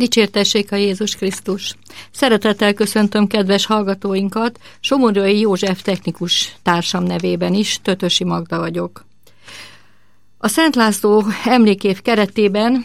Dicsértessék a Jézus Krisztus! Szeretettel köszöntöm kedves hallgatóinkat, Somogyai József technikus társam nevében is, Tötösi Magda vagyok. A Szent László emlékév keretében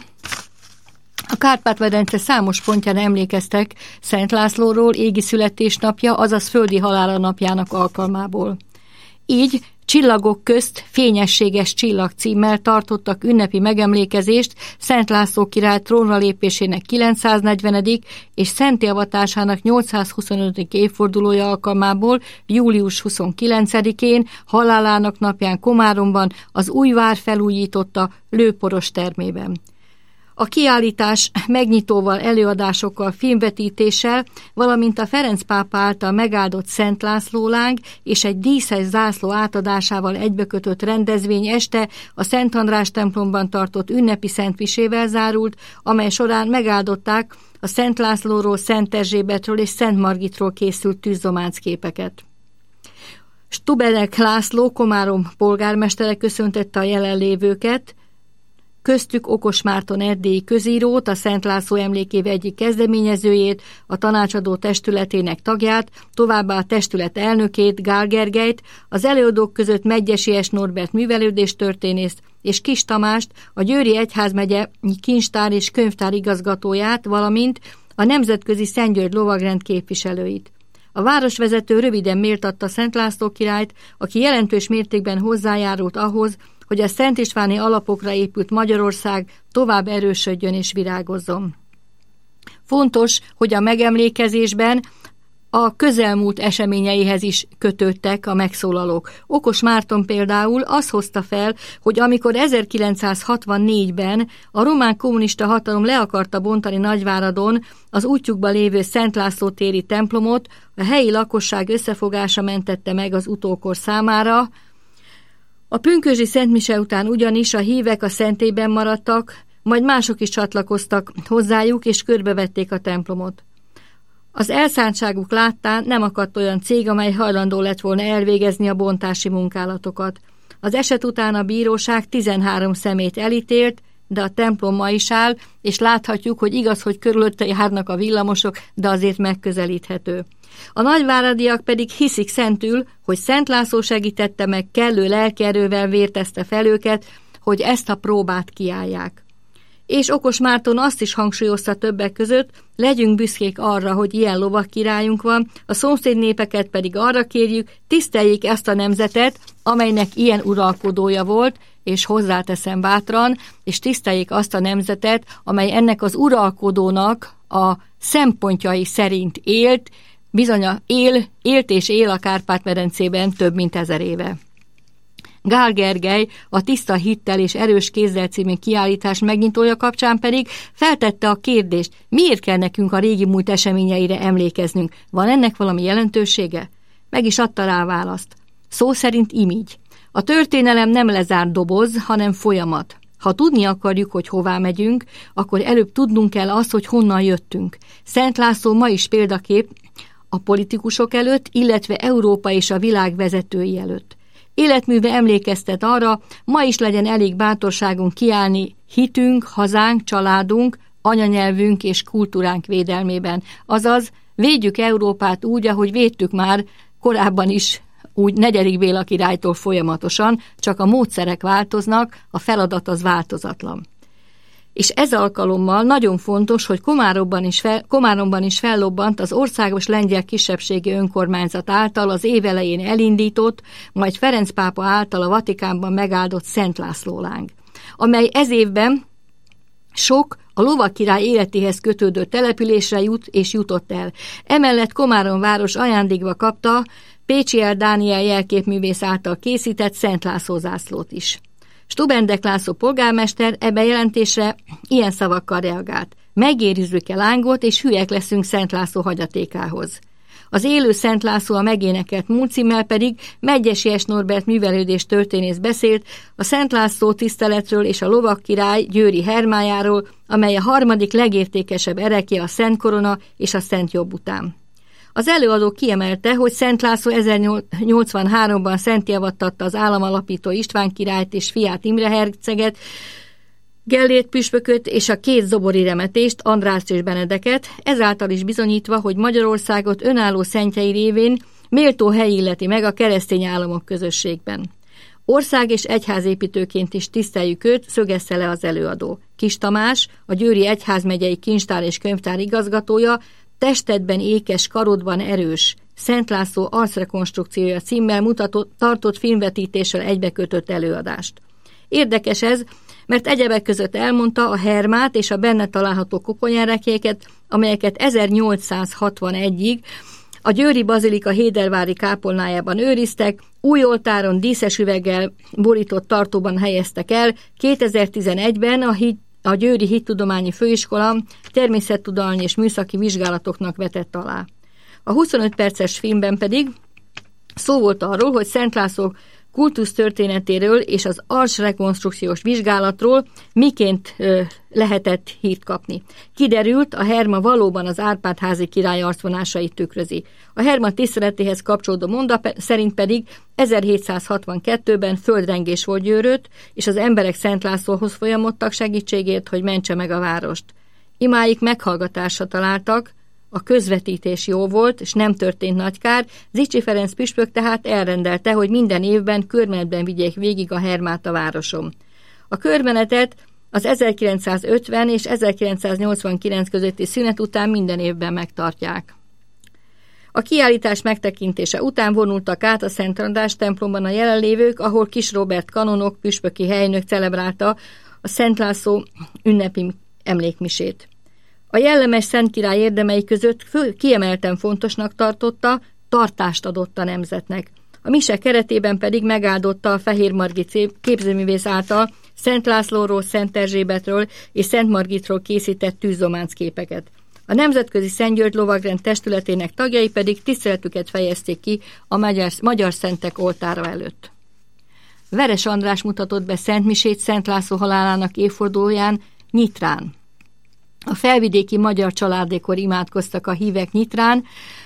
a Kárpát-medence számos pontján emlékeztek Szent Lászlóról égi születésnapja, azaz földi halála napjának alkalmából. Így Csillagok közt fényességes csillag címmel tartottak ünnepi megemlékezést Szent László király trónra lépésének 940. és szentté avatásának 825. évfordulója alkalmából július 29-én halálának napján Komáromban az új vár felújította lőporos termében. A kiállítás megnyitóval, előadásokkal, filmvetítéssel, valamint a Ferenc pápa által megáldott Szent László láng és egy díszes zászló átadásával egybekötött rendezvény este a Szent András templomban tartott ünnepi szentmisével zárult, amely során megáldották a Szent Lászlóról, Szent Erzsébetről és Szent Margitról készült tűzzomácképeket. Stubenek László, Komárom polgármestere köszöntette a jelenlévőket, köztük Okos Márton erdélyi közírót, a Szent László emlékév egyik kezdeményezőjét, a tanácsadó testületének tagját, továbbá a testület elnökét, Gál Gergelyt, az előadók között Medgyessy S. Norbert művelődéstörténészt és Kis Tamást, a Győri Egyházmegye kincstár és könyvtár igazgatóját, valamint a Nemzetközi Szent György lovagrend képviselőit. A városvezető röviden méltatta Szent László királyt, aki jelentős mértékben hozzájárult ahhoz, hogy a Szent Istváni alapokra épült Magyarország tovább erősödjön és virágozzon. Fontos, hogy a megemlékezésben a közelmúlt eseményeihez is kötődtek a megszólalók. Okos Márton például azt hozta fel, hogy amikor 1964-ben a román kommunista hatalom le akarta bontani Nagyváradon az útjukban lévő Szent László téri templomot, a helyi lakosság összefogása mentette meg az utókor számára. A pünkösdi szentmise után ugyanis a hívek a szentélyben maradtak, majd mások is csatlakoztak hozzájuk, és körbevették a templomot. Az elszántságuk láttán nem akadt olyan cég, amely hajlandó lett volna elvégezni a bontási munkálatokat. Az eset után a bíróság 13 személyt elítélt, de a templom ma is áll, és láthatjuk, hogy igaz, hogy körülötte járnak a villamosok, de azért megközelíthető. A nagyváradiak pedig hiszik szentül, hogy Szent László segítette meg, kellő lelkierővel vértezte fel őket, hogy ezt a próbát kiállják. És Okos Márton azt is hangsúlyozta többek között, legyünk büszkék arra, hogy ilyen lovagkirályunk van, a szomszéd népeket pedig arra kérjük, tiszteljék ezt a nemzetet, amelynek ilyen uralkodója volt, és hozzáteszem bátran, és tiszteljék azt a nemzetet, amely ennek az uralkodónak a szempontjai szerint élt, élt és él a Kárpát-medencében több mint 1000 éve. Gál Gergely a Tiszta hittel és erős kézzel című kiállítás megnyitója kapcsán pedig feltette a kérdést, miért kell nekünk a régi múlt eseményeire emlékeznünk, van ennek valami jelentősége? Meg is adta rá a választ. Szó szerint így. A történelem nem lezárt doboz, hanem folyamat. Ha tudni akarjuk, hogy hová megyünk, akkor előbb tudnunk kell azt, hogy honnan jöttünk. Szent László ma is példakép a politikusok előtt, illetve Európa és a világ vezetői előtt. Életműve emlékeztet arra, ma is legyen elég bátorságunk kiállni hitünk, hazánk, családunk, anyanyelvünk és kultúránk védelmében. Azaz, védjük Európát úgy, ahogy védtük már korábban is, úgy 4. Béla királytól folyamatosan, csak a módszerek változnak, a feladat az változatlan. És ez alkalommal nagyon fontos, hogy Komáromban is fellobbant az Országos Lengyel Kisebbségi Önkormányzat által az év elején elindított, majd Ferenc pápa által a Vatikánban megáldott Szent László láng, amely ez évben sok a lovagkirály életéhez kötődő településre jut és jutott el. Emellett Komárom város ajándékba kapta Pécsi L. Dániel jelképművész által készített Szent László zászlót is. Stubendek László polgármester ebbe jelentésre ilyen szavakkal reagált. Megérizzük el lángot, és hülyek leszünk Szent László hagyatékához. Az élő Szent László a megénekelt múlcímmel pedig Medgyessy S. Norbert művelődéstörténész beszélt a Szent László tiszteletről és a lovagkirály győri hermájáról, amely a harmadik legértékesebb erekje a Szent Korona és a Szent Jobb után. Az előadó kiemelte, hogy Szent László 1083-ban szentté avattatta az államalapító István királyt és fiát Imre herceget, Gellért püspököt és a két zobori remetést, Andrászt és Benedeket, ezáltal is bizonyítva, hogy Magyarországot önálló szentjei révén méltó hely illeti meg a keresztény államok közösségben. Ország- és egyházépítőként is tiszteljük őt, szögezte le az előadó. Kis Tamás, a Győri Egyházmegyei Kincstár és Könyvtár igazgatója, Testedben ékes, karodban erős, Szent László arcrekonstrukciója címmel tartott filmvetítéssel egybekötött előadást. Érdekes ez, mert egyebek között elmondta a hermát és a benne található koponyárekjéket, amelyeket 1861-ig a Győri Bazilika hédervári kápolnájában őriztek, új oltáron díszes üveggel borított tartóban helyeztek el, 2011-ben a Győri Hittudományi Főiskola természettudományi és műszaki vizsgálatoknak vetett alá. A 25 perces filmben pedig szó volt arról, hogy Szent László kultusztörténetéről és az arcrekonstrukciós vizsgálatról miként lehetett hírt kapni. Kiderült, a herma valóban az Árpád-házi király arcvonásait tükrözi. A herma tiszteletéhez kapcsolódó mondat szerint pedig 1762-ben földrengés volt Győröt, és az emberek Szent Lászlóhoz folyamodtak segítségért, hogy mentse meg a várost. Imáik meghallgatásra találtak, a közvetítés jó volt, és nem történt nagy kár, Zichy Ferenc püspök tehát elrendelte, hogy minden évben körmenetben vigyék végig a hermát a városon. A körmenetet az 1950 és 1989 közötti szünet után minden évben megtartják. A kiállítás megtekintése után vonultak át a Szent András templomban a jelenlévők, ahol Kis Róbert kanonok, püspöki helynök celebrálta a Szent László ünnepi emlékmisét. A jellemes Szent Király érdemei között kiemelten fontosnak tartotta, tartást adott a nemzetnek. A mise keretében pedig megáldotta a Fehér Margit képzőművész által Szent Lászlóról, Szent Erzsébetről és Szent Margitról készített tűzzománc képeket. A Nemzetközi Szent György Lovagrend testületének tagjai pedig tiszteletüket fejezték ki a magyar szentek oltára előtt. Veres András mutatott be szentmisét Szent László halálának évfordulóján Nyitrán. A felvidéki magyar családékor imádkoztak a hívek Nyitrán,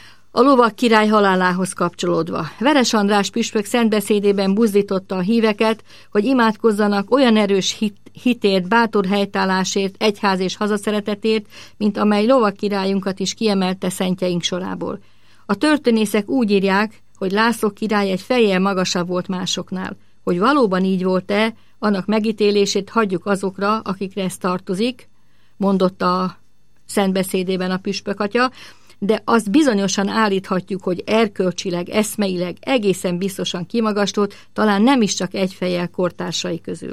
a lovag király halálához kapcsolódva. Veres András püspök szentbeszédében buzdította a híveket, hogy imádkozzanak olyan erős hitért, bátor helytállásért, egyház és hazaszeretetért, mint amely lovag királyunkat is kiemelte szentjeink sorából. A történészek úgy írják, hogy László király egy fejjel magasabb volt másoknál. Hogy valóban így volt-e, annak megítélését hagyjuk azokra, akikre ez tartozik, mondotta a szentbeszédében a püspökatya, de azt bizonyosan állíthatjuk, hogy erkölcsileg, eszmeileg egészen biztosan kimagaslott, talán nem is csak egy fejjel kortársai közül.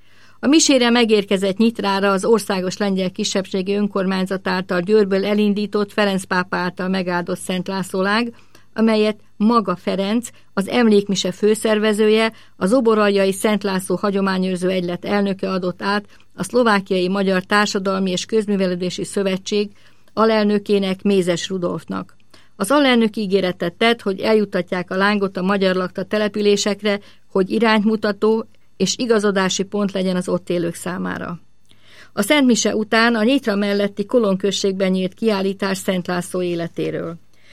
A misére megérkezett Nyitrára az Országos Lengyel Kisebbségi Önkormányzat által Győrből elindított Ferenc pápa által megáldott Szent Lászlólág, amelyet maga Ferenc, az emlékmise főszervezője, az Oboraljai Szent László hagyományőrző egylet elnöke adott át a Szlovákiai Magyar Társadalmi és Közművelődési Szövetség alelnökének, Mézes Rudolfnak. Az alelnök ígéretet tett, hogy eljuttatják a lángot a magyar lakta településekre, hogy iránymutató és igazodási pont legyen az ott élők számára. A Szentmise után a Nyitra melletti Kolon községben nyílt kiállítás Szent László életéről.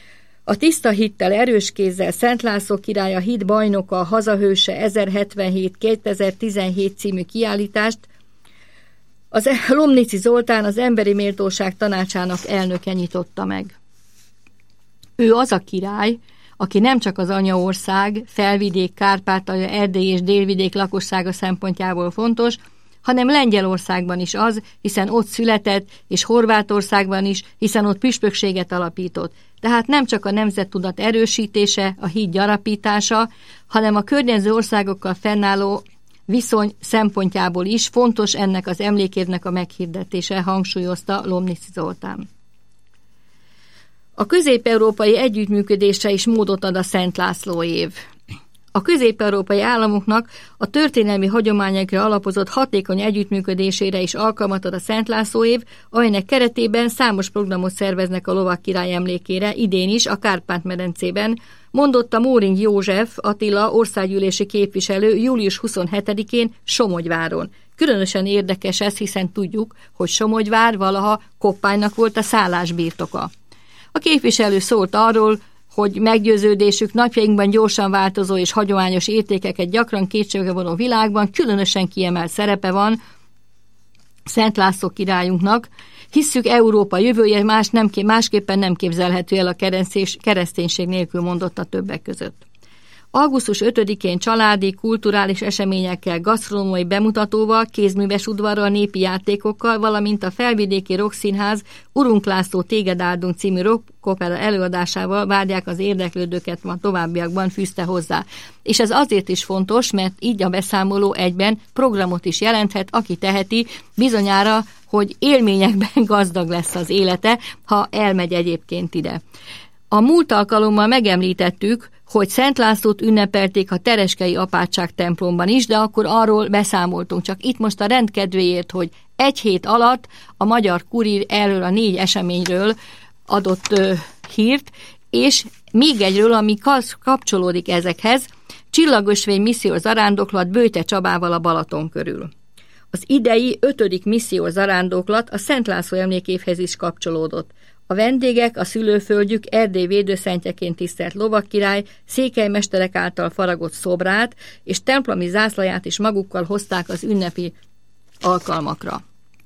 A tiszta hittel, erős kézzel Szent László király, a hit bajnoka, a hazahőse 1077-2017 című kiállítást az Lomnici Zoltán, az Emberi Méltóság Tanácsának elnöke nyitotta meg. Ő az a király, aki nem csak az anyaország, Felvidék, Kárpátalja, Erdély és Délvidék lakossága szempontjából fontos, hanem Lengyelországban is az, hiszen ott született, és Horvátországban is, hiszen ott püspökséget alapított. Tehát nem csak a nemzettudat erősítése, a hit gyarapítása, hanem a környező országokkal fennálló viszony szempontjából is fontos ennek az emlékévnek a meghirdetése, hangsúlyozta Lomnici Zoltán. A közép-európai együttműködésre is módot ad a Szent László év. A közép-európai államoknak a történelmi hagyományokra alapozott hatékony együttműködésére is alkalmat ad a Szent László év, amelynek keretében számos programot szerveznek a lovag király emlékére, idén is a Kárpát-medencében, mondotta Móring József Attila országgyűlési képviselő július 27-én Somogyváron. Különösen érdekes ez, hiszen tudjuk, hogy Somogyvár valaha Koppánynak volt a szállásbirtoka. A képviselő szólt arról, hogy meggyőződésük napjainkban gyorsan változó és hagyományos értékeket gyakran kétségbe vonó világban különösen kiemelt szerepe van Szent László királyunknak. Hisszük, Európa jövője másképpen nem képzelhető el a kereszténység nélkül, mondotta többek között. Augusztus 5-én családi, kulturális eseményekkel, gasztronómiai bemutatóval, kézműves udvarral, népi játékokkal, valamint a felvidéki Rockszínház Urunk László Téged áldunk című rockopera előadásával várják az érdeklődőket, ma továbbiakban fűzte hozzá. És ez azért is fontos, mert így a beszámoló egyben programot is jelenthet, aki teheti, bizonyára, hogy élményekben gazdag lesz az élete, ha elmegy egyébként ide. A múlt alkalommal megemlítettük, hogy Szent Lászlót ünnepelték a Tereskei Apátság templomban is, de akkor arról beszámoltunk. Csak itt most a rendkedvéért, hogy egy hét alatt a Magyar Kurír erről a 4 eseményről adott hírt, és még egyről, ami kapcsolódik ezekhez, csillagösvény missziós zarándoklat Böjte Csabával a Balaton körül. Az idei 5. missziós zarándoklat a Szent László emlékévhez is kapcsolódott. A vendégek a szülőföldjük Erdély védőszentjeként tisztelt lovagkirály székelymesterek által faragott szobrát és templomi zászlaját is magukkal hozták az ünnepi alkalmakra.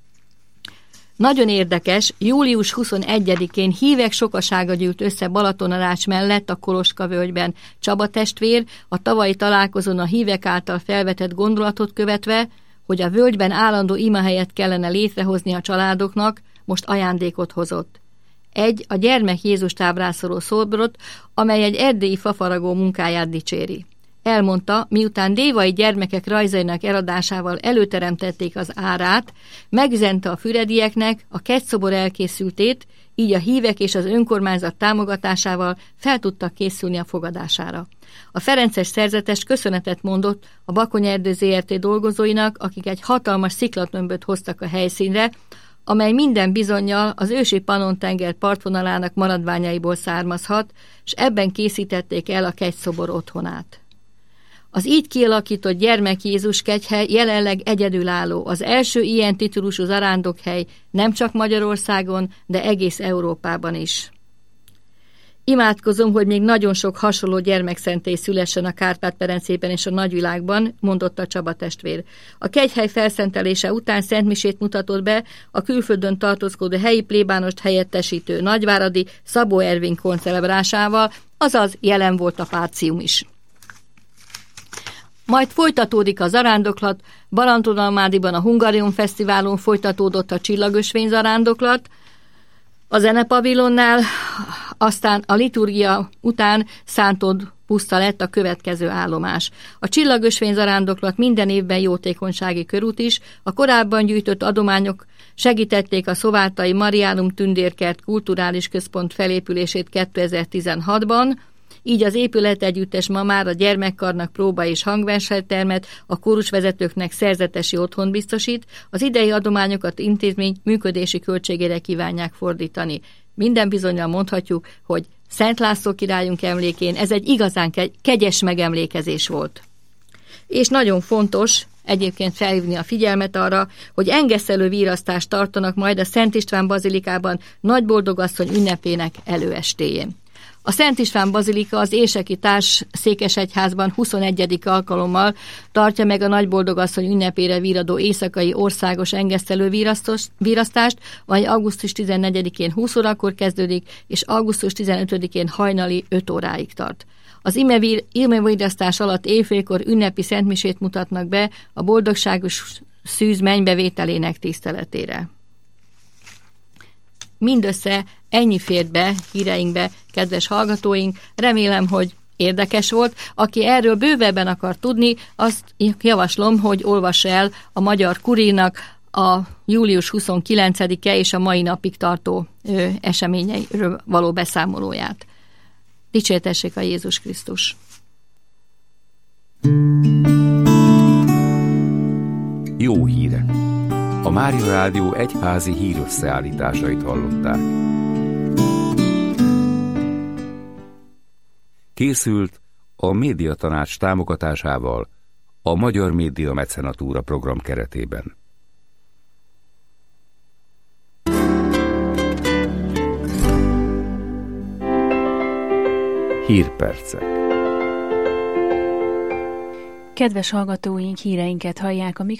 Nagyon érdekes, július 21-én hívek sokasága gyűlt össze Balatonarács mellett a Koloska völgyben. Csaba testvér a tavalyi találkozón a hívek által felvetett gondolatot követve, hogy a völgyben állandó imahelyet kellene létrehozni a családoknak, most ajándékot hozott. A gyermek Jézust ábrázoló szobrot, amely egy erdélyi fafaragó munkáját dicséri. Elmondta, miután dévai gyermekek rajzainak eladásával előteremtették az árát, megüzente a füredieknek a kegyszobor elkészültét, így a hívek és az önkormányzat támogatásával fel tudtak készülni a fogadására. A ferences szerzetes köszönetet mondott a Bakonyerdő Zrt. Dolgozóinak, akik egy hatalmas sziklatömböt hoztak a helyszínre, amely minden bizonnyal az ősi Pannon-tenger partvonalának maradványaiból származhat, és ebben készítették el a kegyszobor otthonát. Az így kialakított gyermek Jézus kegyhely jelenleg egyedülálló, az első ilyen titulusú zarándokhely nem csak Magyarországon, de egész Európában is. Imádkozom, hogy még nagyon sok hasonló gyermekszentély szülessen a Kárpát-medencében és a nagyvilágban, mondotta Csaba testvér. A kegyhely felszentelése után szentmisét mutatott be a külföldön tartózkodó helyi plébánost helyettesítő nagyváradi Szabó Ervin koncelebrásával, azaz jelen volt a pácium is. Majd folytatódik a zarándoklat, Balatonalmádiban a Hungarium Fesztiválon folytatódott a csillagösvény zarándoklat, a zenepavilonnál, aztán a liturgia után Szántod puszta lett a következő állomás. A csillagösvény zarándoklat minden évben jótékonysági körút is, a korábban gyűjtött adományok segítették a Szovátai Mariánum Tündérkert Kulturális Központ felépülését 2016-ban, így az épületegyüttes ma már a gyermekkarnak próba- és hangversenytermet, a kórusvezetőknek szerzetesi otthon biztosít, az idei adományokat intézmény működési költségére kívánják fordítani. Minden bizonnyal mondhatjuk, hogy Szent László királyunk emlékén ez egy igazán kegyes megemlékezés volt. És nagyon fontos egyébként felhívni a figyelmet arra, hogy engesztelő virasztást tartanak majd a Szent István bazilikában Nagyboldogasszony ünnepének előestéjén. A Szent István bazilika az érseki Társ-székesegyházban 21. alkalommal tartja meg a Nagyboldogasszony ünnepére víradó éjszakai országos engesztelő virasztást, vagy augusztus 14-én 20 órakor kezdődik, és augusztus 15-én hajnali 5 óráig tart. Az imevirasztás alatt éjfélkor ünnepi szentmisét mutatnak be a boldogságos szűz mennybevételének tiszteletére. Mindössze ennyi fért be híreinkbe, kedves hallgatóink, remélem, hogy érdekes volt. Aki erről bővebben akar tudni, azt javaslom, hogy olvassa el a Magyar Kurírnak a július 29-e és a mai napig tartó eseményeiről való beszámolóját. Dicsértessék a Jézus Krisztus! Jó hírek! A Mária Rádió egyházi hírösszeállításait hallották. Készült a Médiatanács támogatásával a Magyar Média Mecenatúra program keretében. Hírpercek. Kedves hallgatóink, híreinket hallják a